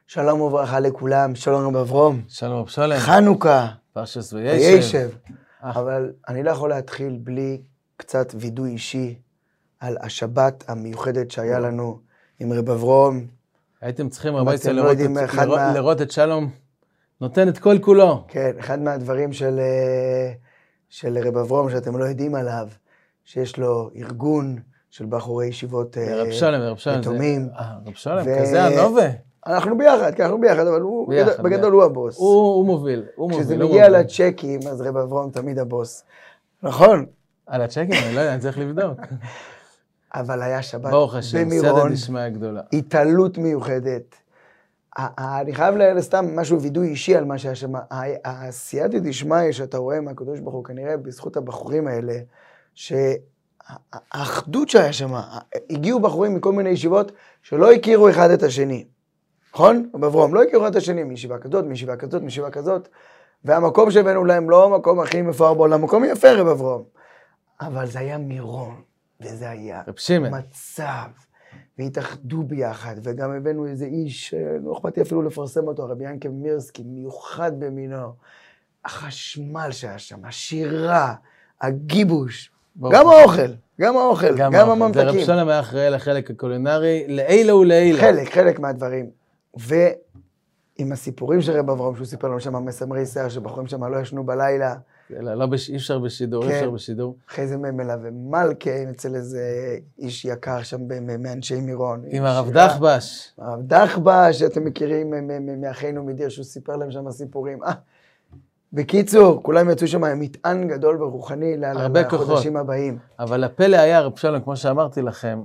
שלום וברכה לכולם, שלום רב אברום. שלום רב שלם. חנוכה. פרשס וישב. אבל אני לא יכול להתחיל בלי קצת וידוי אישי על השבת המיוחדת שהיה לנו עם רב אברום. הייתם צריכים הרבה לראות את שלום נותן את כל כולו. כן, אחד מהדברים של רב אברום שאתם לא יודעים עליו, שיש לו ארגון של בחורי ישיבות יתומים. רב שלם, כזה הנובה. אנחנו ביחד, אבל הוא, בגדול הוא הבוס. הוא מוביל. כשזה מגיע לצ'קים, אז רב אברום תמיד הבוס. נכון? על הצ'קים, אני לא יודע, אני צריך לבדוק. אבל היה שבת ברוך השם, במירון, סייעתא דשמיא גדולה. התעלות מיוחדת. אני חייב לסתם משהו וידוי אישי על מה שהיה שם. הסייעתא דשמיא שאתה רואה מהקדוש ברוך הוא, כנראה בזכות הבחורים האלה, שהאחדות שהיה שם, הגיעו בחורים מכל מיני ישיבות שלא הכירו אחד את השני. נכון? רב אברום, לא הכירו את השני, מישיבה כזאת, מישיבה כזאת, והמקום שהבאנו להם לא המקום הכי מפואר בעולם, מקום יפה רב אברום. אבל זה היה מירון, וזה היה מצב, והתאחדו ביחד, וגם הבאנו איזה איש, לא אכפתי אפילו לפרסם אותו, רבי ינקב מירסקי, מיוחד במינו, החשמל שהיה שם, השירה, הגיבוש, גם האוכל, גם הממתקים. זה רב שלם היה אחראי לחלק הקולינרי, לעילה ולעילה. חלק מהדברים. ועם הסיפורים של רב אברום, שהוא סיפר לנו שם מסמרי שיער, שבחורים שם לא ישנו בלילה. אי אפשר בשידור. אחרי זה מלווה מלכה, אצל איזה איש יקר שם מאנשי מירון. עם הרב דחבש. הרב דחבש, שאתם מכירים מאחינו מדיר, שהוא סיפר להם שם סיפורים. בקיצור, כולם יצאו שם עם מטען גדול ורוחני לחודשים הבאים. אבל הפלא היה, רב שלום, כמו שאמרתי לכם,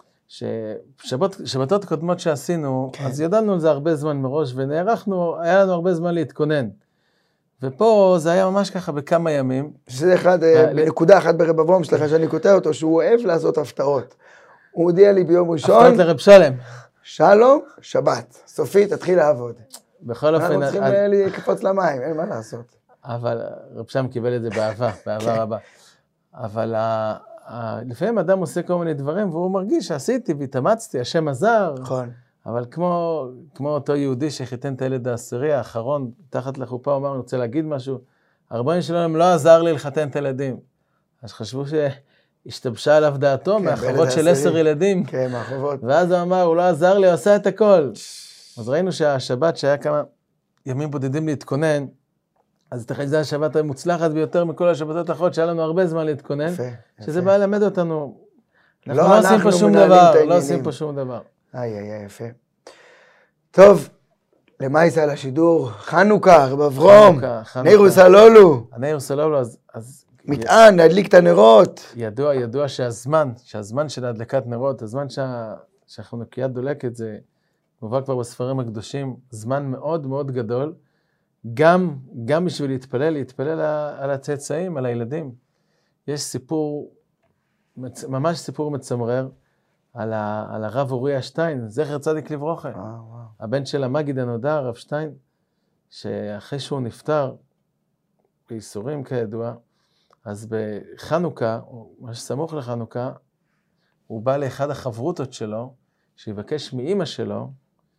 שבתות קודמות שעשינו, אז ידענו על זה הרבה זמן מראש, ונערכנו, היה לנו הרבה זמן להתכונן. ופה זה היה ממש ככה בכמה ימים. שזה נקודה אחת ברב אברום, סליחה שאני קוטע אותו, שהוא אוהב לעשות הפתעות. הוא הודיע לי ביום ראשון. הפתעות לרב שלם. שלום, שבת. סופי, תתחיל לעבוד. בכל אופן. אנחנו צריכים לקפוץ למים, אין מה לעשות. אבל רב שלם קיבל את זה באהבה רבה. אבל לפעמים אדם עושה כל מיני דברים, והוא מרגיש שעשיתי והתאמצתי, השם עזר. נכון. אבל כמו אותו יהודי שחיתן את הילד העשירי האחרון, תחת לחופה, הוא אמר, אני רוצה להגיד משהו, הרבנים שלנו לא עזר לי לחתן את הילדים. אז חשבו שהשתבשה עליו דעתו מהחובות של 10 ילדים. כן, מהחובות. ואז הוא אמר, הוא לא עזר לי, הוא עשה את הכל. אז ראינו שהשבת, שהיה כמה ימים בודדים להתכונן, אז תחי זה השבת המוצלחת ביותר מכל השבתות האחרות, שהיה לנו הרבה זמן להתכונן, שזה בא ללמד אותנו. אנחנו לא עושים פה שום דבר, יפה. טוב, למה יצא לשידור? חנוכה, רב אברום, נר וסלולו. הנר וסלולו, אז מטען, להדליק את הנרות. ידוע שהזמן של הדלקת נרות, הזמן שהחנוכיה דולקת, זה מובא כבר בספרים הקדושים, זמן מאוד מאוד גדול, גם בשביל להתפלל על הצאצאים, על הילדים. יש סיפור, ממש סיפור מצמרר, על הרב אוריה שטיין, זכר צדיק לברוכה. הבן של המגיד הנודע, הרב שטיין, שאחרי שהוא נפטר, בייסורים כידוע, אז בחנוכה, או מה שסמוך לחנוכה, הוא בא לאחד החברותות שלו, שיבקש מאמא שלו,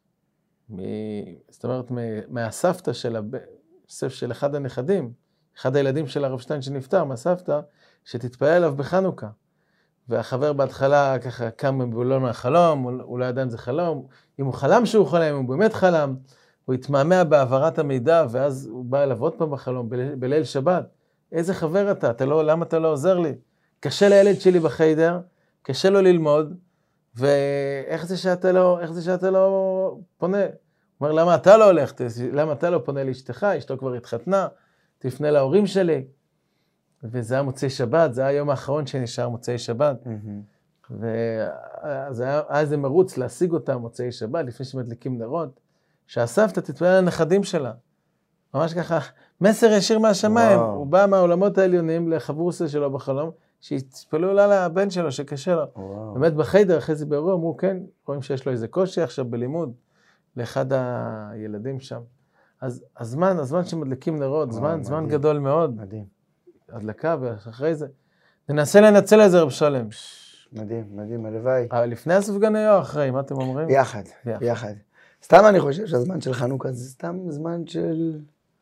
זאת אומרת, מהסבתא של אחד הנכדים, אחד הילדים של הרב שטיין שנפטר, מהסבתא, שתתפלל עליו בחנוכה. והחבר בהתחלה ככה קם מבולון מהחלום, הוא לא ידע אם זה חלום, אם הוא חלם שהוא חלם, אם הוא באמת חלם, הוא התמהמה בהעברת המידע, ואז הוא בא אליו עוד פעם בחלום, בליל שבת. איזה חבר אתה? למה אתה לא עוזר לי? קשה לילד שלי בחיידר, קשה לו ללמוד, ואיך זה שאתה לא פונה? הוא אומר, למה אתה לא הולך? למה אתה לא פונה לאשתך? אשתו כבר התחתנה, תפנה להורים שלי. וזה היה מוצאי שבת, זה היה היום האחרון שנשאר מוצאי שבת. ואז היה איזה מרוץ להשיג אותה מוצאי שבת, לפני שמדליקים נרות, שהסבתא תתפלל על הנכדים שלה. ממש ככה, מסר ישיר מהשמיים. הוא בא מהעולמות העליונים לחברוסה שלו בחלום, שהתפללו לה לבן שלו שקשה לו. באמת בחיידר, אחרי זה באירוע, אמרו, כן, רואים שיש לו איזה קושי עכשיו בלימוד, לאחד הילדים שם. אז הזמן שמדליקים נרות, זמן גדול מאוד. מדהים. הדלקה, ואחרי זה. ננסה לנצל את זה, רב שלם. מדהים, הלוואי. אבל לפני הסופגניה או אחרי, מה אתם אומרים? ביחד. סתם אני חושב שהזמן של חנוכה זה סתם זמן של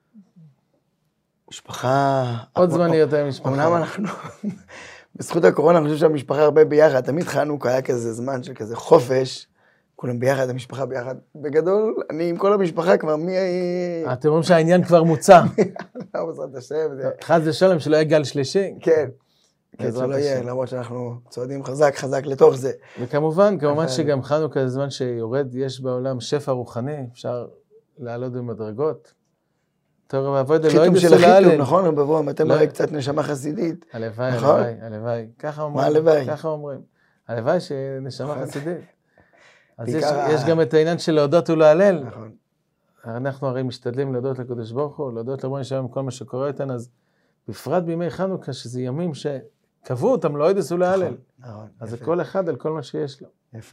משפחה. עוד זמן יותר משפחה. אמנם אנחנו, בזכות הקורונה, אני חושב שהמשפחה הרבה ביחד. תמיד חנוכה היה כזה זמן של כזה חופש, כולם ביחד, המשפחה ביחד. בגדול, אני עם כל המשפחה כבר אתם אומרים שהעניין כבר מוצא. בעזרת השם. חס ושלום, שלא יהיה גל שלישי. כן. כן, זה לא יהיה, למרות שאנחנו צועדים חזק לתוך זה. וכמובן שגם חנוכה זה זמן שיורד, יש בעולם שפע רוחני, אפשר לעלות במדרגות. תורה ועבודה, לא ידעו להלל. נכון, בברום, אתם הרי קצת נשמה חסידית. הלוואי. ככה אומרים. מה הלוואי? ככה אומרים. הלוואי שנשמה חסידית. אז יש גם את העניין של להודות ולהלל. נכון. אנחנו הרי משתדלים להודות לקדוש ברוך הוא, להודות לריבונו של עולם כל מה שקורה איתנו, אז בפרט בימי חנוכה, שזה ימים שקבעו אותם, לא ידעו להלל. נכון. אז זה כל אחד על כל מה שיש לו. יפה.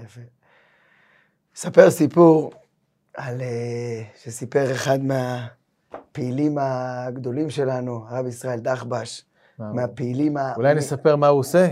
ספר סיפור על שסיפר אחד מהפעילים הגדולים שלנו, הרב ישראל דחבש, מהפעילים אולי נספר מה הוא עושה?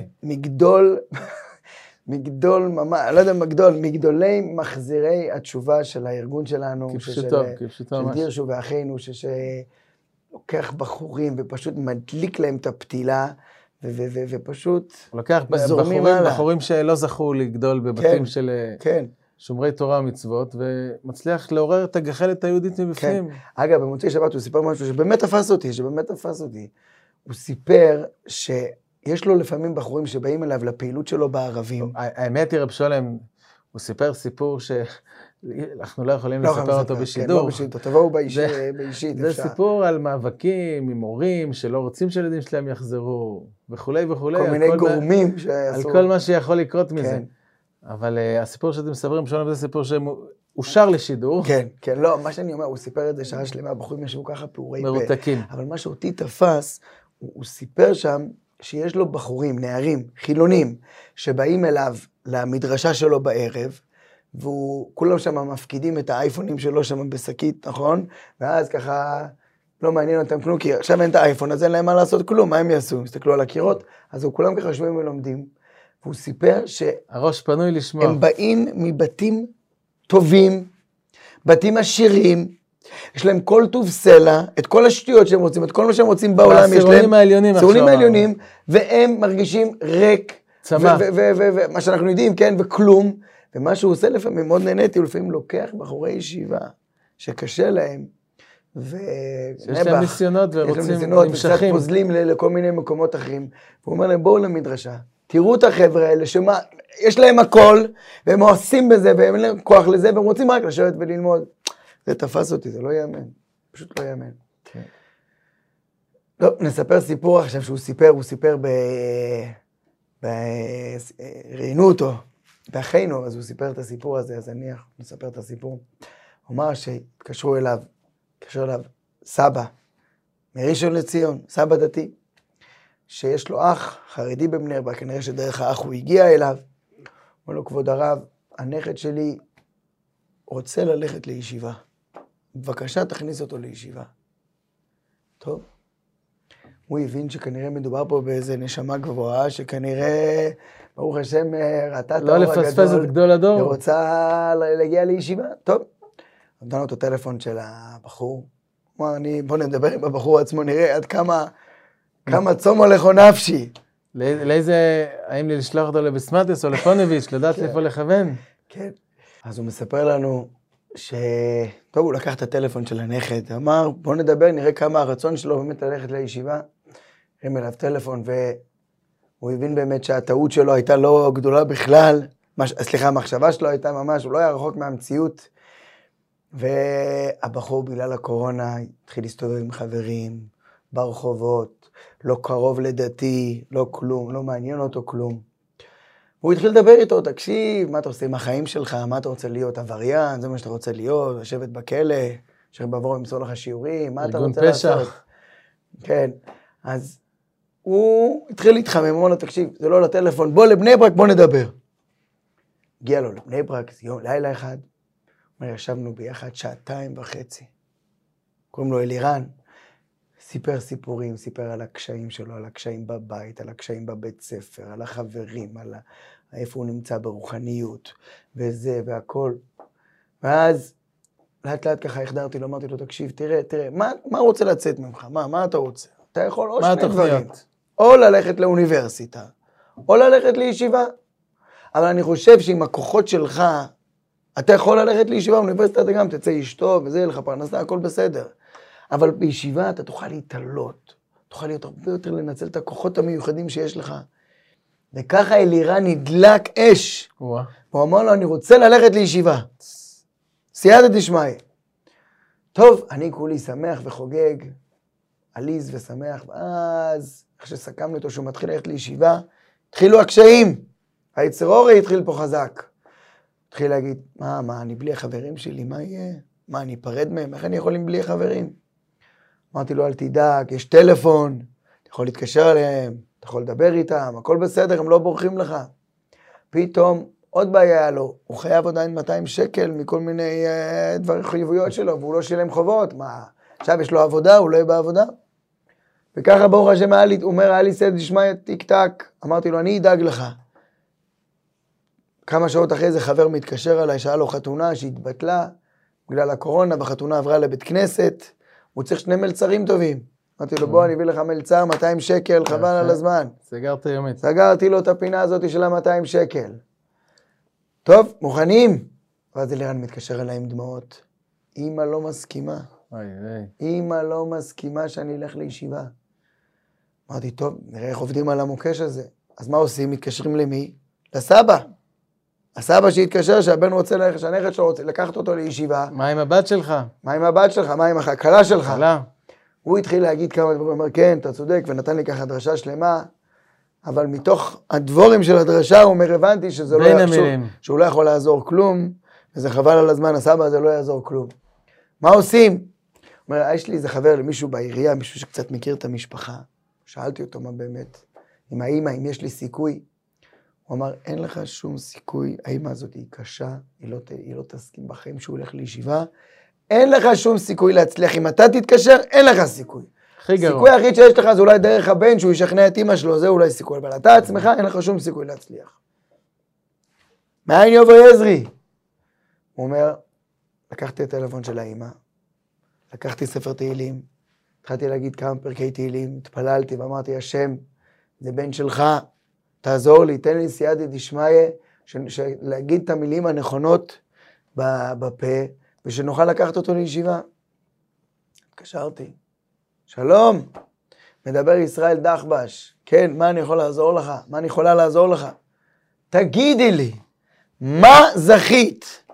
מגדול ממש, לא יודע מגדולי מחזירי התשובה של הארגון שלנו, כפשוטו ממש. של דירשו ואחינו, שלוקח בחורים ופשוט מדליק להם את הפתילה, ופשוט לוקח בחורים שלא זכו לגדול בבתים של שומרי תורה ומצוות, ומצליח לעורר את הגחלת היהודית מבפנים. אגב, במוצאי שבת הוא סיפר משהו שבאמת תפס אותי. הוא סיפר יש לו לפעמים בחורים שבאים אליו לפעילות שלו בערבים. האמת היא, רב שולם, הוא סיפר סיפור שאנחנו לא יכולים לספר אותו בשידור. לא בשידור, תבואו באישית. זה סיפור על מאבקים עם הורים שלא רוצים שילדים שלהם יחזרו, וכולי. כל מיני גורמים על כל מה שיכול לקרות מזה. אבל הסיפור שאתם מספרים, שולם, זה סיפור שאושר לשידור. כן, לא, מה שאני אומר, הוא סיפר את זה שעה שלמה, הבחורים ישבו ככה פעורי פה. מרותקים. אבל מה שאותי תפס, הוא סיפר שם, שיש לו בחורים, נערים, חילונים, שבאים אליו למדרשה שלו בערב, וכולם שם מפקידים את האייפונים שלו שם בשקית, נכון? ואז ככה לא מעניין אותם כלום, כי עכשיו אין את האייפון, אז אין להם מה לעשות כלום, מה הם יעשו? הסתכלו על הקירות, אז כולם ככה שומעים ולומדים, והוא סיפר הראש פנוי לשמוע. הם באים מבתים טובים, בתים עשירים, יש להם כל טוב סלע, את כל השטויות שהם רוצים, את כל מה שהם רוצים בעולם, יש להם העליונים העליונים, והם מרגישים ריק, ומה שאנחנו יודעים, כן, וכלום, ומה שהוא עושה לפעמים, מאוד נהניתי, הוא לפעמים לוקח בחורי ישיבה, שקשה להם, שיש להם ניסיונות ורוצים נמשכים, פוזלים לכל מיני מקומות אחרים, והוא אומר להם, בואו למדרשה, תראו את החבר'ה האלה, יש להם הכל, והם עושים בזה, והם אין להם כוח לזה, והם רוצים רק לשבת וללמוד. זה תפס אותי, זה לא יאמן, פשוט לא יאמן. לא, נספר סיפור עכשיו שהוא סיפר ראיינו אותו, באחינו, אז הוא סיפר את הסיפור הזה, אז אני נספר את הסיפור. הוא אמר שהתקשרו אליו, סבא, מראשון לציון, סבא דתי, שיש לו אח חרדי בבני ברק, כנראה שדרך האח הוא הגיע אליו, אומר לו, כבוד הרב, הנכד שלי רוצה ללכת לישיבה. בבקשה תכניס אותו לישיבה. טוב. הוא הבין שכנראה מדובר פה באיזה נשמה גבוהה, שכנראה, ברוך השם, ראתה את האור הגדול. לא לפספס את גדול הדור. ורוצה להגיע לישיבה. טוב. נתן לו את הטלפון של הבחור. הוא אמר, בוא נדבר עם הבחור עצמו, נראה עד כמה צום הולך או נפשי. לאיזה, האם לשלוח אותו לבסמטס או לפונביץ', לדעת איפה לכוון? כן. אז הוא מספר לנו טוב, הוא לקח את הטלפון של הנכד, אמר, בוא נדבר, נראה כמה הרצון שלו באמת ללכת לישיבה. הרים אליו טלפון, והוא הבין באמת שהטעות שלו הייתה לא גדולה בכלל, המחשבה שלו הייתה ממש, הוא לא היה רחוק מהמציאות. והבחור בגלל הקורונה התחיל להסתובב עם חברים, ברחובות, לא קרוב לדתי, לא כלום, לא מעניין אותו כלום. הוא התחיל לדבר איתו, תקשיב, מה אתה עושה עם החיים שלך, מה אתה רוצה להיות, עבריין, זה מה שאתה רוצה להיות, לשבת בכלא, שבעבור ימסור לך שיעורים, מה אתה רוצה לעשות? כן, אז הוא התחיל להתחמם, אמר לו, תקשיב, זה לא לטלפון, בוא לבני ברק, בוא נדבר. הגיע לו לבני ברק, זה יום, לילה אחד, ישבנו ביחד 2.5 שעות. קוראים לו אלירן, סיפר סיפורים, סיפר על הקשיים שלו, על הקשיים בבית, על הקשיים בבית ספר, על החברים, על איפה הוא נמצא ברוחניות, וזה והכל. ואז לאט לאט ככה החדרתי לו, אמרתי לו, תקשיב, תראה, מה רוצה לצאת ממך? מה אתה רוצה? אתה יכול או שני דברים. או ללכת לאוניברסיטה, או ללכת לישיבה. אבל אני חושב שעם הכוחות שלך, אתה יכול ללכת לישיבה, באוניברסיטה אתה גם תצא אשתו, וזה יהיה לך פרנסה, הכל בסדר. אבל בישיבה אתה תוכל להתעלות, תוכל להיות הרבה יותר לנצל את הכוחות המיוחדים שיש לך. וככה אלירן נדלק אש. הוא אמר לו, אני רוצה ללכת לישיבה. סייעתא דשמיא. טוב, אני כולי שמח וחוגג, עליז ושמח, ואז, איך שסכמנו אותו שהוא מתחיל ללכת לישיבה, התחילו הקשיים. היצר אורי התחיל פה חזק. התחיל להגיד, מה, אני בלי החברים שלי, מה יהיה? מה, אני אפרד מהם? איך אני יכול עם בלי חברים? אמרתי לו, אל תדאג, יש טלפון, אתה יכול להתקשר אליהם, אתה יכול לדבר איתם, הכל בסדר, הם לא בורחים לך. פתאום, עוד בעיה היה לו, הוא חייב עדיין 200 שקל מכל מיני דברים חיוביות שלו, והוא לא שילם חובות, מה, עכשיו יש לו עבודה, הוא לא יהיה בעבודה? וככה ברוך השם הוא אומר, היה לי סייעתא דשמיא טיק טק, אמרתי לו, אני אדאג לך. כמה שעות אחרי זה חבר מתקשר אליי, שהיה לו חתונה שהתבטלה, בגלל הקורונה, בחתונה עברה לבית כנסת, הוא צריך 2 מלצרים טובים. אמרתי לו, בוא, אני אביא לך מלצר, 200 שקל, חבל על הזמן. סגרת יומית. סגרתי לו את הפינה הזאת של ה-200 שקל. טוב, מוכנים? ואז אלירן מתקשר אליי עם דמעות. אמא לא מסכימה. אמא לא מסכימה שאני אלך לישיבה. אמרתי, טוב, נראה איך עובדים על המוקש הזה. אז מה עושים? מתקשרים למי? לסבא. הסבא שהתקשר שהבן רוצה ללכת, שהנכד שלו רוצה לקחת אותו לישיבה. מה עם הבת שלך? מה עם הבת שלך? מה עם הכלה שלך? הכלה. הוא התחיל להגיד כמה דברים, הוא אומר, כן, אתה צודק, ונתן לי ככה דרשה שלמה, אבל מתוך הדבורים של הדרשה, הוא אומר, הבנתי שזה לא יחשוב, שהוא לא יכול לעזור כלום, וזה חבל על הזמן, הסבא הזה לא יעזור כלום. מה עושים? הוא אומר, יש לי איזה חבר למישהו בעירייה, מישהו שקצת מכיר את המשפחה. שאלתי אותו מה באמת, עם האמא, אם יש לי סיכוי. הוא אמר, אין לך שום סיכוי, האמא הזאת היא קשה, היא לא תסכים בחיים שהוא הולך לישיבה, אין לך שום סיכוי להצליח, אם אתה תתקשר, אין לך סיכוי. הסיכוי היחיד שיש לך זה אולי דרך הבן, שהוא ישכנע את אמא שלו, זה אולי סיכוי, אבל אתה עצמך, אין לך שום סיכוי להצליח. מאין יבוא עזרי? הוא אומר, לקחתי את הטלפון של האמא, לקחתי ספר תהילים, התחלתי להגיד כמה פרקי תהילים, התפללתי ואמרתי, השם, זה בן שלך, תעזור לי, תן לי סייעתא דשמיא, להגיד את המילים הנכונות בפה, ושנוכל לקחת אותו לישיבה. התקשרתי, שלום, מדבר ישראל דחבש, כן, מה אני יכול לעזור לך? מה אני יכולה לעזור לך? תגידי לי, מה זכית?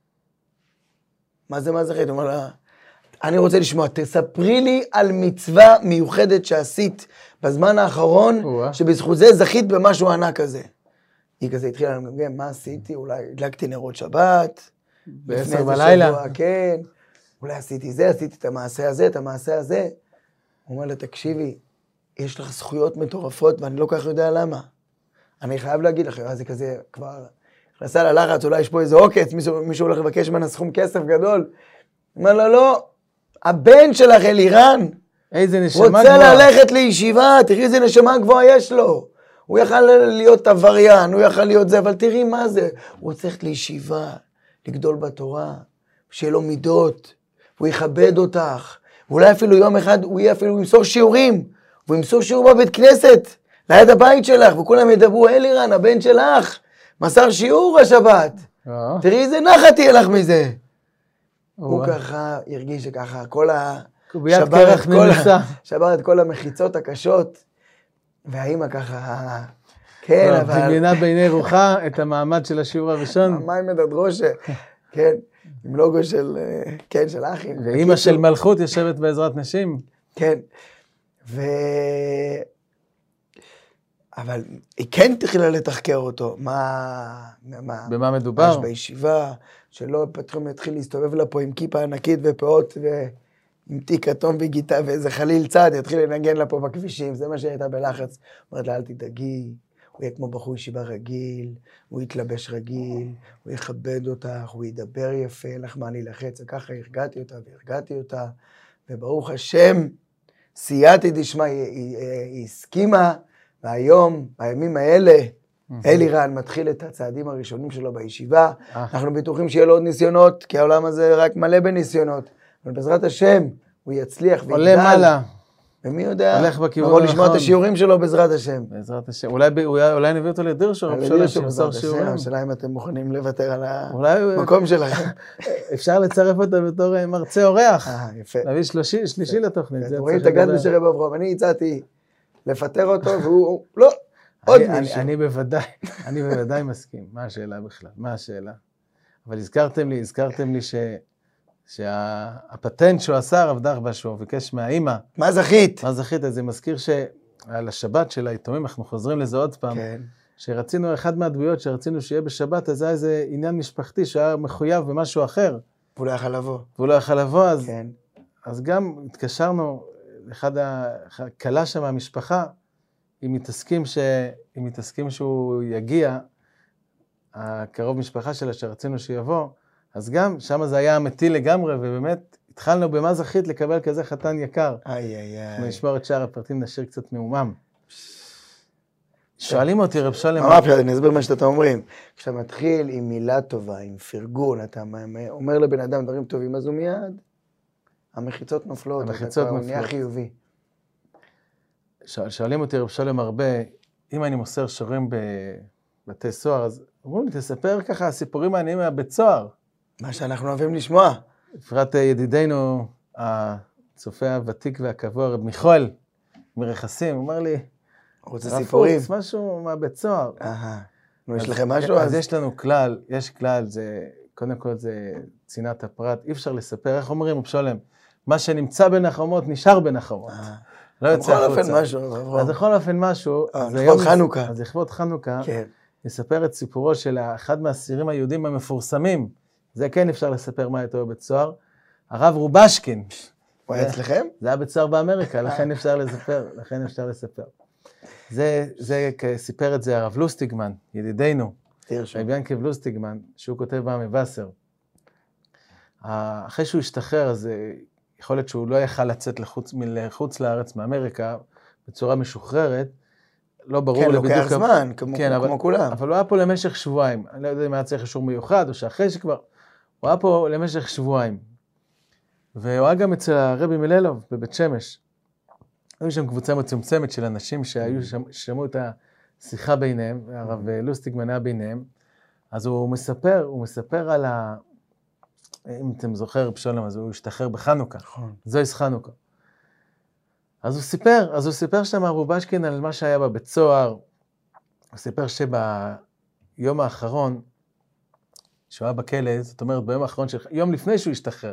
מה זה מה זכית? הוא אומר לה, אני רוצה לשמוע, תספרי לי על מצווה מיוחדת שעשית בזמן האחרון, שבזכות זה זכית במשהו ענק כזה. היא כזה התחילה למגמגם, מה עשיתי? אולי הדלקתי נרות שבת, ב10 בלילה. שבוע, כן, אולי עשיתי זה, עשיתי את המעשה הזה, את המעשה הזה. הוא אומר לה, תקשיבי, יש לך זכויות מטורפות, ואני לא כל כך יודע למה. אני חייב להגיד לך, זה כזה כבר נכנסה ללחץ, אולי יש פה איזה עוקץ, מישהו הולך לבקש ממנה סכום כסף גדול. הוא אומר לה, לא, הבן שלך אלירן, איזה נשמה רוצה גבוהה. ללכת לישיבה, תראי איזה נשמה גבוהה יש לו. הוא יכל להיות עבריין, הוא יכל להיות זה, אבל תראי מה זה. הוא רוצה ללכת לישיבה, לגדול בתורה, שיהיה לו מידות, הוא יכבד אותך. ואולי אפילו יום אחד הוא יהיה אפילו ימסור שיעורים, הוא ימסור שיעור בבית כנסת, ליד הבית שלך, וכולם ידברו, אלירן, הבן שלך, מסר שיעור השבת. תראי איזה נחת תהיה לך מזה. הוא ככה הרגיש שככה, כל שבר את כל המחיצות הקשות, והאמא ככה, כן, אבל... דמיינה בעיני רוחה את המעמד של השיעור הראשון. מים מדדרושה, כן, עם לוגו של, כן, של אחים. ואמא של מלכות יושבת בעזרת נשים. כן, אבל היא כן תחילה לתחקר אותו, במה מדובר? יש בישיבה, שלא פתאום יתחיל להסתובב לה פה עם כיפה ענקית ופאות ועם תיק אטום וגיטה ואיזה חליל צד, יתחיל לנגן לה פה בכבישים, זה מה שהייתה בלחץ. אומרת לה, אל תדאגי, הוא יהיה כמו בחור ישיבה רגיל, הוא יתלבש רגיל, הוא יכבד אותך, הוא ידבר יפה, לך מה להילחץ, וככה הרגעתי אותה, וברוך השם, סייעתא דשמיא, היא הסכימה, והיום, בימים האלה, אלירן מתחיל את הצעדים הראשונים שלו בישיבה, אנחנו בטוחים שיהיה לו עוד ניסיונות, כי העולם הזה רק מלא בניסיונות, אבל בעזרת השם הוא יצליח ויגדל. עולה מעלה. ומי יודע, הולך בכיוון נבוא לשמוע את הנכון. השיעורים שלו בעזרת השם. בעזרת השם. אולי נביא אותו לדירשו, רב שולם שמסור שיעורים. השאלה אם אתם מוכנים לוותר על אולי המקום שלכם. אפשר לצרף אותו בתור מרצה אורח. יפה. להביא שלישי לתוכנית. אתם רואים את הגד בשרב אברהם, אני הצעתי לפטר אותו והוא, לא, עוד מישהו. אני בוודאי מסכים. מה השאלה בכלל? מה השאלה? אבל הזכרתם לי שהפטנט שהוא עשה הרב דחב"ש, שהוא ביקש מהאימא. מה זכית? מה זכית? אז זה מזכיר שעל השבת של היתומים, אנחנו חוזרים לזה עוד פעם, שרצינו, אחד מהדמויות שרצינו שיהיה בשבת, אז היה איזה עניין משפחתי שהיה מחויב במשהו אחר. והוא לא יכל לבוא. והוא לא יכל לבוא, אז גם התקשרנו, קלה שם מהמשפחה, אם מתעסקים שהוא יגיע, הקרוב משפחה שלה שרצינו שיבוא, אז גם שם זה היה אמיתי לגמרי, ובאמת התחלנו במה זכית לקבל כזה חתן יקר. אנחנו נשמור את שאר הפרטים, נשאיר קצת מעומם. שואלים אותי, רב שולם. אני אסביר מה שאתם אומרים. כשאתה מתחיל עם מילה טובה, עם פרגון, אתה אומר לבן אדם דברים טובים, אז הוא מיד, המחיצות נופלות, הוא נהיה חיובי. שואלים אותי, רב שולם, הרבה, אם אני מוסר שיעורים בבתי סוהר, אז אומרים לי, תספר ככה סיפורים מעניינים מהבית סוהר. מה שאנחנו אוהבים לשמוע. בפרט ידידנו, הצופה הוותיק והקבוע, רב מיכאל, מרכסים, הוא אומר לי, רוצה סיפורים? משהו מהבית סוהר. יש לכם משהו? אז יש לנו כלל, קודם כל זה צנעת הפרט, אי אפשר לספר, איך אומרים, רב שולם, מה שנמצא בין החומות נשאר בין החומות. לא יוצא החוצה. אז בכל אופן משהו, לכבוד חנוכה. אז לכבוד חנוכה, נספר את סיפורו של אחד מהאסירים היהודים המפורסמים, זה כן אפשר לספר מה הייתו בבית סוהר, הרב רובשקין. הוא היה אצלכם? זה היה בית סוהר באמריקה, לכן אפשר לספר. זה סיפר את זה הרב לוסטיגמן, ידידנו, רב ינקב לוסטיגמן, שהוא כותב במבשר. אחרי שהוא השתחרר, אז יכול להיות שהוא לא יכל לצאת לחוץ לארץ מאמריקה, בצורה משוחררת, לא ברור לי בדיוק. כן, לוקח זמן, כמו כולם. אבל הוא היה פה למשך שבועיים, אני לא יודע אם היה צריך אישור מיוחד, או שאחרי שכבר, הוא היה פה למשך שבועיים. והוא היה גם אצל הרבי מללוב בבית שמש. היו שם קבוצה מצומצמת של אנשים ששמעו את השיחה ביניהם, הרב לוסטיגמן היה ביניהם, אז הוא מספר על אם אתם זוכר בשולם, אז הוא השתחרר בחנוכה, זויס חנוכה. אז הוא סיפר שם הרב רובשקין על מה שהיה בבית סוהר, הוא סיפר שביום האחרון, שהוא היה בכלא, זאת אומרת ביום האחרון, יום לפני שהוא השתחרר,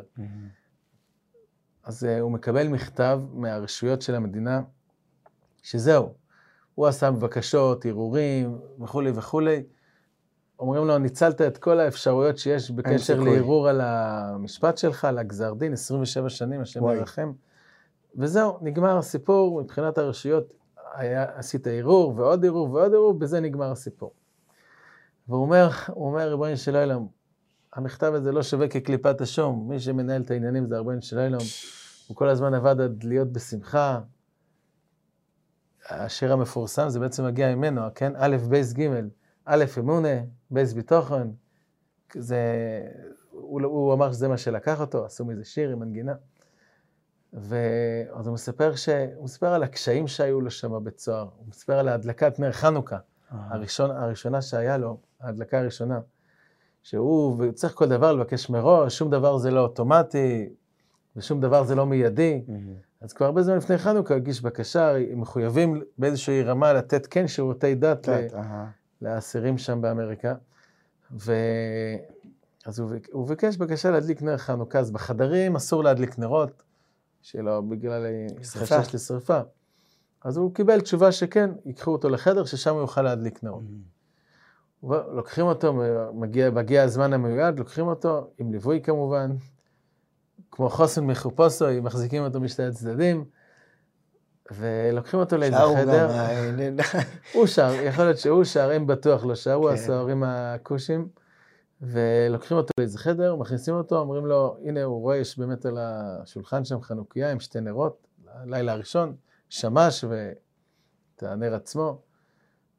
אז הוא מקבל מכתב מהרשויות של המדינה, שזהו, הוא עשה בקשות, ערעורים וכו'. אומרים לו, ניצלת את כל האפשרויות שיש בקשר לערעור על המשפט שלך, על הגזר דין, 27 שנים, השם ירחם. וזהו, נגמר הסיפור, מבחינת הרשויות, עשית ערעור ועוד ערעור ועוד ערעור, בזה נגמר הסיפור. והוא אומר, ריבונו של עולם, המכתב הזה לא שווה כקליפת השום, מי שמנהל את העניינים זה ריבונו של עולם, הוא כל הזמן עבד עד להיות בשמחה. השיר המפורסם זה בעצם מגיע ממנו, כן? א' בייס ג', א' אמונה, בייס ביטוחון, הוא אמר שזה מה שלקח אותו, עשו מזה שיר עם מנגינה. אז הוא מספר על הקשיים שהיו לו שם בבית סוהר, הוא מספר על ההדלקת נר חנוכה, הראשונה שהיה לו, ההדלקה הראשונה, שהוא צריך כל דבר לבקש מראש, שום דבר זה לא אוטומטי, ושום דבר זה לא מיידי, אז כבר הרבה זמן לפני חנוכה הגיש בקשה, הם מחויבים באיזושהי רמה לתת כן שירותי דת לאסירים שם באמריקה, אז הוא ביקש בקשה להדליק נר חנוכה, אז בחדרים אסור להדליק נרות, שלא בגלל חשש לשריפה. אז הוא קיבל תשובה שכן, ייקחו אותו לחדר ששם הוא יוכל להדליק נרות. לוקחים אותו, מגיע הזמן המיועד, לוקחים אותו, עם ליווי כמובן, כמו חוסן מחופוסו, מחזיקים אותו משתי הצדדים, ולוקחים אותו לאיזה חדר. הוא שר, יכול להיות שהוא שר, הם בטוח לא שרו, הסוהרים הכושים, ולוקחים אותו לאיזה חדר, מכניסים אותו, אומרים לו, הנה הוא רואה, יש באמת על השולחן שם חנוכיה עם שתי נרות, לילה הראשון, שמש ואת הנר עצמו,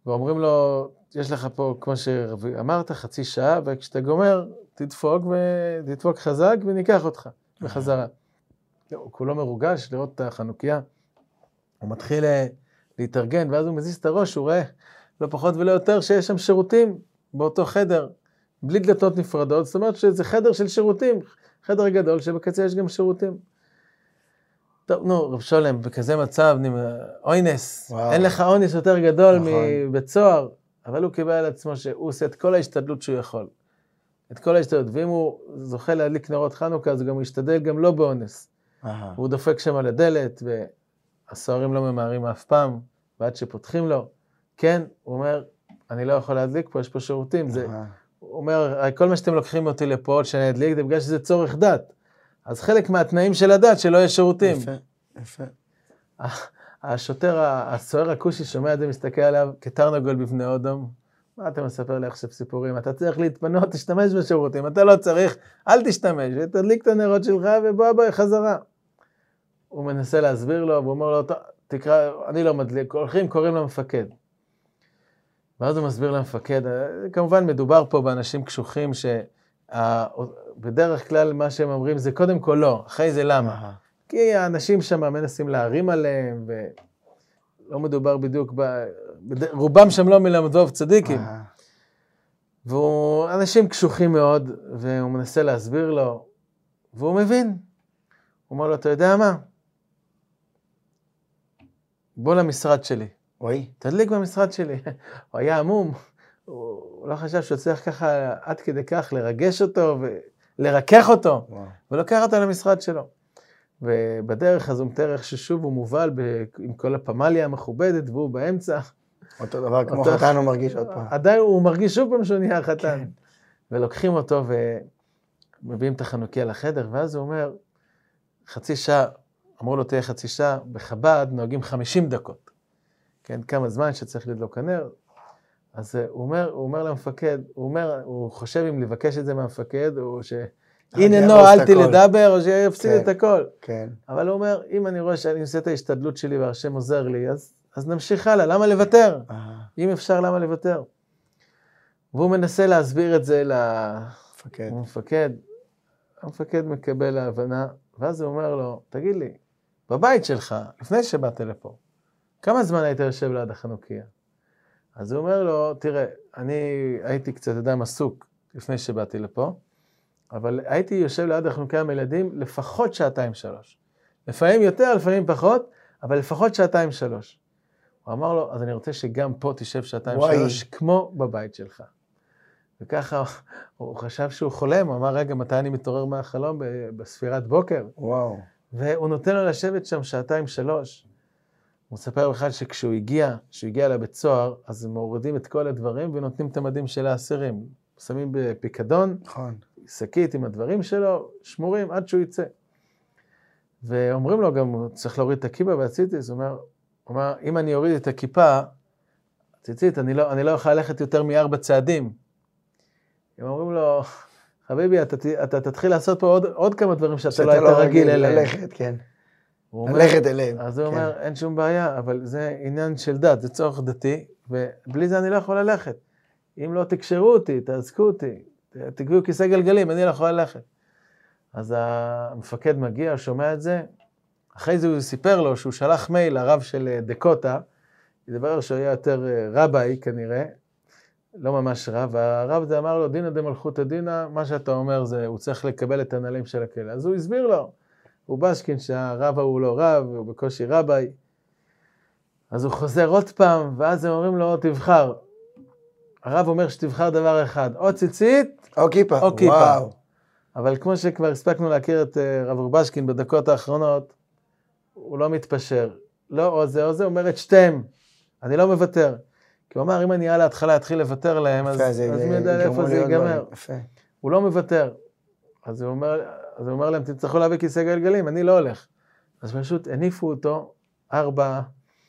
ואומרים לו, יש לך פה, כמו שאמרת, חצי שעה, וכשאתה גומר, תדפוק חזק וניקח אותך בחזרה. הוא כולו מרוגש לראות את החנוכיה. הוא מתחיל להתארגן, ואז הוא מזיז את הראש, הוא רואה לא פחות ולא יותר שיש שם שירותים באותו חדר, בלי דלתות נפרדות, זאת אומרת שזה חדר של שירותים, חדר גדול שבקצה יש גם שירותים. טוב, נו, רב שולם, בכזה מצב, אוינס, אין לך אונס יותר גדול מבית סוהר, אבל הוא קיבל על עצמו שהוא עושה את כל ההשתדלות שהוא יכול. את כל ההשתדלות, ואם הוא זוכה להדליק נרות חנוכה, אז הוא משתדל גם לא באונס. הוא דופק שם על הדלת, והסוהרים לא ממהרים אף פעם, ועד שפותחים לו, כן, הוא אומר, אני לא יכול להדליק פה, יש פה שירותים. הוא אומר, כל מה שאתם לוקחים אותי לפה, שאני אדליק, זה בגלל שזה צורך דת. אז חלק מהתנאים של הדת, שלא יש שירותים. יפה, יפה. השוטר, הסוהר הכושי שומע את זה, מסתכל עליו כתרנגול בפני אודום. מה אתה מספר לי עכשיו סיפורים? אתה צריך להתפנות, תשתמש בשירותים. אתה לא צריך, אל תשתמש, תדליק את הנרות שלך ובוא חזרה. הוא מנסה להסביר לו, והוא אומר לו, תקרא, אני לא מדליק, קוראים למפקד. ואז הוא מסביר למפקד, כמובן מדובר פה באנשים קשוחים, שבדרך כלל מה שהם אומרים זה קודם כל לא, אחרי זה למה. כי האנשים שם מנסים להרים עליהם, ולא מדובר בדיוק, רובם שם לא מלמדוב צדיקים. והוא אנשים קשוחים מאוד, והוא מנסה להסביר לו, והוא מבין. הוא אומר לו, אתה יודע מה? בוא למשרד שלי. אוי. תדליק במשרד שלי. הוא היה עמום, הוא לא חשב שהוא צריך ככה עד כדי כך לרגש אותו ולרכך אותו, ולוקח אותו למשרד שלו. ובדרך אז הוא מתאר איך ששוב הוא מובל עם כל הפמליה המכובדת, והוא באמצע. אותו דבר כמו חתן הוא מרגיש עוד פעם. עדיין הוא מרגיש שוב פעם שהוא נהיה חתן. ולוקחים אותו ומביאים את החנוכיה לחדר, ואז הוא אומר, חצי שעה, אמרו לו תהיה חצי שעה, בחב"ד נוהגים 50 דקות. כן, כמה זמן שצריך לדלוק הנר. אז הוא אומר למפקד, הוא חושב אם לבקש את זה מהמפקד, או הנה נו, אל תלדבר, או שיפסיד את הכל. כן. אבל הוא אומר, אם אני רואה שאני עושה את ההשתדלות שלי והשם עוזר לי, אז נמשיך הלאה, למה לוותר? אם אפשר, למה לוותר? והוא מנסה להסביר את זה למפקד. המפקד מקבל להבנה, ואז הוא אומר לו, תגיד לי, בבית שלך, לפני שבאת לפה, כמה זמן היית יושב ליד החנוכיה? אז הוא אומר לו, תראה, אני הייתי קצת אדם עסוק לפני שבאתי לפה, אבל הייתי יושב ליד החנוכיה עם ילדים לפחות 2-3. לפעמים יותר, לפעמים פחות, אבל לפחות 2-3. הוא אמר לו, אז אני רוצה שגם פה תשב 2-3, כמו בבית שלך. וככה הוא חשב שהוא חולם, הוא אמר, רגע, מתי אני מתעורר מהחלום? בספירת בוקר. וואו. והוא נותן לו לשבת שם 2-3. הוא מספר בכלל שכשהוא הגיע לבית סוהר, אז הם מורידים את כל הדברים ונותנים את המדים של האסירים. שמים בפיקדון, שקית עם הדברים שלו, שמורים עד שהוא יצא. ואומרים לו גם, הוא צריך להוריד את הכיפה והציציס, הוא אומר, אם אני אוריד את הכיפה, ציצית, אני לא יכול ללכת יותר מ4 צעדים. הם אומרים לו, חביבי, אתה תתחיל לעשות פה עוד כמה דברים שאתה לא היית רגיל אליהם. ללכת, כן. ללכת אליהם. אז הוא אומר, אין שום בעיה, אבל זה עניין של דת, זה צורך דתי, ובלי זה אני לא יכול ללכת. אם לא תקשרו אותי, תעסקו אותי, תקביעו כיסא גלגלים, אני לא יכול ללכת. אז המפקד מגיע, שומע את זה, אחרי זה הוא סיפר לו שהוא שלח מייל לרב של דקוטה, ידבר שהוא היה יותר רבי כנראה, לא ממש רב, והרב זה אמר לו, דינא דמלכותא דינא, מה שאתה אומר זה, הוא צריך לקבל את הנהלים של הכלא. אז הוא הסביר לו, הוא בשכין שהרב הוא לא רב, הוא בקושי רבי. אז הוא חוזר עוד פעם, ואז הם אומרים לו, תבחר. הרב אומר שתבחר דבר אחד, או ציצית, או כיפה. או כיפה. וואו. אבל כמו שכבר הספקנו להכיר את רב רובשקין בדקות האחרונות, הוא לא מתפשר. לא או זה, הוא אומר את שתיהם. אני לא מוותר. כי הוא אמר, אם אני על ההתחלה אתחיל לוותר להם, אז מי יודע איפה זה ייגמר. הוא לא מוותר. אז הוא אומר להם, תצטרכו להביא כיסא גלגלים, אני לא הולך. אז פשוט הניפו אותו 4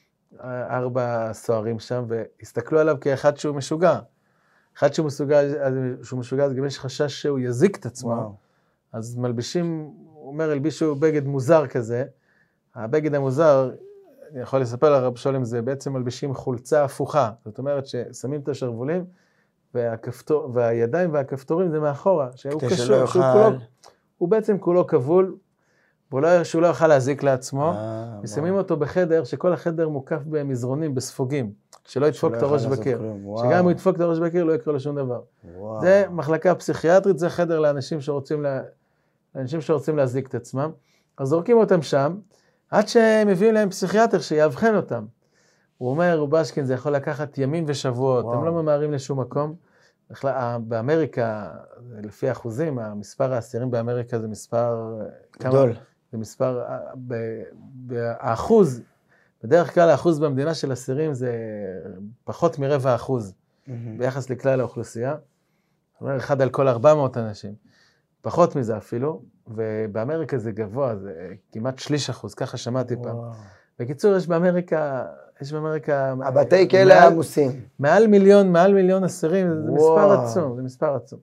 סוהרים שם, והסתכלו עליו כאחד שהוא משוגע. אחד שהוא משוגע, אז גם יש חשש שהוא יזיק את עצמו. וואו. אז מלבישים, הוא אומר, הלבישו בגד מוזר כזה. הבגד המוזר, אני יכול לספר לרב שולם, זה בעצם מלבישים חולצה הפוכה. זאת אומרת ששמים את השרבולים, והידיים והכפתורים זה מאחורה, שהוא קשור, הוא בעצם כולו כבול, שהוא לא יוכל להזיק לעצמו, ושמים אותו בחדר, שכל החדר מוקף במזרונים, בספוגים, שלא ידפוק את הראש בקיר. שגם אם הוא ידפוק את הראש בקיר, לא יקרה לו שום דבר. זה מחלקה פסיכיאטרית, זה חדר לאנשים שרוצים להזיק את עצמם. אז זורקים אותם שם, עד שהם מביאים להם פסיכיאטר שיאבחן אותם. הוא אומר, רובשקין, זה יכול לקחת ימים ושבועות, הם לא ממהרים לשום מקום. באמריקה, לפי האחוזים, המספר האסירים באמריקה זה מספר... גדול. זה מספר... האחוז, בדרך כלל האחוז במדינה של אסירים זה פחות מ0.25%, ביחס לכלל האוכלוסייה. זאת אומרת, 1 על כל 400 אנשים. פחות מזה אפילו, ובאמריקה זה גבוה, זה כמעט 0.3%, ככה שמעתי פעם. בקיצור, יש באמריקה... הבתי כלא עמוסים. מעל מיליון אסירים, זה מספר עצום, זה מספר עצום.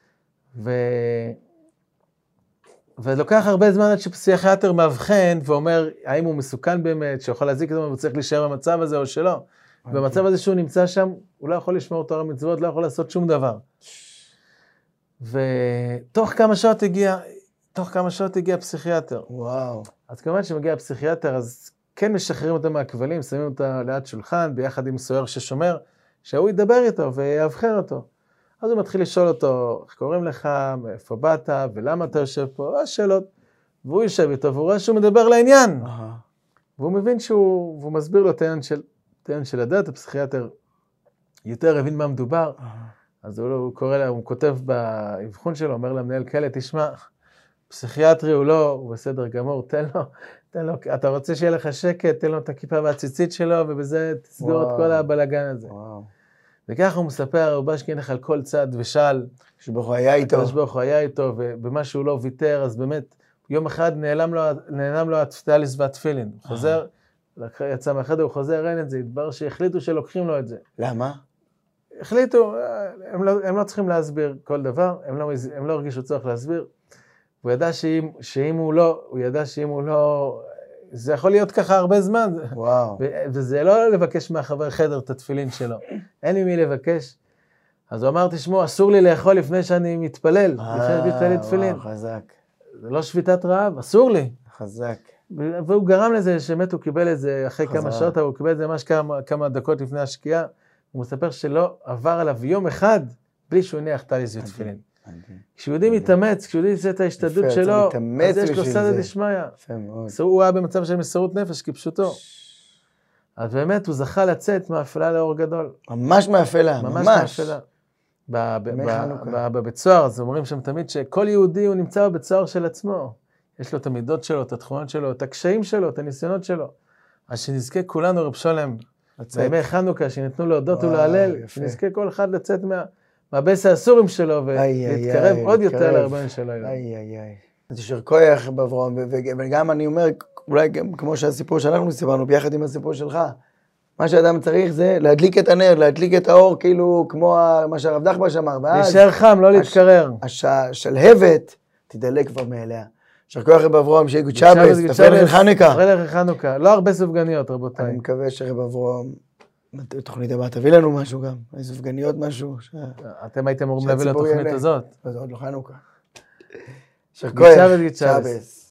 ולוקח הרבה זמן עד שפסיכיאטר מאבחן ואומר, האם הוא מסוכן באמת, שיכול להזיק את זה, הוא צריך להישאר במצב הזה או שלא. במצב הזה שהוא נמצא שם, הוא לא יכול לשמור תורה מצוות, לא יכול לעשות שום דבר. ותוך כמה שעות הגיע פסיכיאטר. וואו. אז כמובן שמגיע הפסיכיאטר, אז כן משחררים אותם מהכבלים, שמים אותה ליד שולחן, ביחד עם סוהר ששומר, שהוא ידבר איתו ויאבחן אותו. אז הוא מתחיל לשאול אותו, איך קוראים לך, מאיפה באת, ולמה אתה יושב פה, השאלות. והוא יושב איתו, והוא רואה שהוא מדבר לעניין. והוא מבין והוא מסביר לו את העניין של הדת, הפסיכיאטר יותר הבין מה מדובר. אז הוא קורא לה, הוא כותב באבחון שלו, אומר למנהל כלא, תשמע, פסיכיאטרי הוא לא, הוא בסדר גמור, תן לו, אתה רוצה שיהיה לך שקט, תן לו את הכיפה והציצית שלו, ובזה תסגור את כל הבלגן הזה. וככה הוא מספר, רובשקין על כל צד ושאל, שברוך הוא היה איתו, ובמה שהוא לא ויתר, אז באמת, יום אחד נעלם לו הטליס והתפילין. הוא חוזר, יצא מהחדר, הוא חוזר, אין את זה, התברר שהחליטו שלוקחים לו את זה. למה? החליטו, הם לא צריכים להסביר כל דבר, הם לא הרגישו צורך להסביר. הוא ידע שאם הוא לא, זה יכול להיות ככה הרבה זמן. וואו. וזה לא לבקש מהחבר חדר את התפילין שלו. אין לי מי לבקש. אז הוא אמר, תשמעו, אסור לי לאכול לפני שאני מתפלל, לפני שאני מתפלל תפילין. וואו, חזק. זה לא שביתת רעב, אסור לי. חזק. והוא גרם לזה, שבאמת הוא קיבל את זה אחרי כמה שעות, הוא קיבל את זה ממש כמה דקות לפני השקיעה. הוא מספר שלא עבר עליו יום אחד, בלי שהוא הניח טליס ותפילין. כשיהודי מתאמץ, כשיהודי יצא את ההשתדלות שלו, אז יש לו סייעתא דשמיא. הוא היה במצב של מסירות נפש, כפשוטו. אז באמת הוא זכה לצאת מאפלה לאור גדול. ממש מאפלה, ממש. בבית סוהר, אז אומרים שם תמיד שכל יהודי הוא נמצא בבית סוהר של עצמו. יש לו את המידות שלו, את התכונות שלו, את הקשיים שלו, את הניסיונות שלו. אז שנזכה כולנו, רב שולם, בימי חנוכה, שניתנו להודות ולהלל, שנזכה כל אחד לצאת מהבס האסורים שלו, ולהתקרב עוד יותר לרבנו שלו. אז ישר כוח באברהם, וגם אני אומר, אולי גם כמו שהסיפור שאנחנו סיפרנו, ביחד עם הסיפור שלך, מה שאדם צריך זה להדליק את הנר, להדליק את האור, כאילו כמו מה שהרב דחבש אמר, ואז... להישאר חם, לא להתקרר. השלהבת תדלק כבר מאליה. ישר כוח באברהם, שיהיה צ'אבס, תפרח לחנוכה. תפרח לחנוכה, לא הרבה סופגניות, רבותיי. אני מקווה שרב אברהם, תוכנית הבאה, תביא לנו משהו גם, סופגניות משהו. אתם הייתם אמורים להביא לתוכנית הזאת. זה עוד לא חנוכה. ישר כוח, צ'אבס.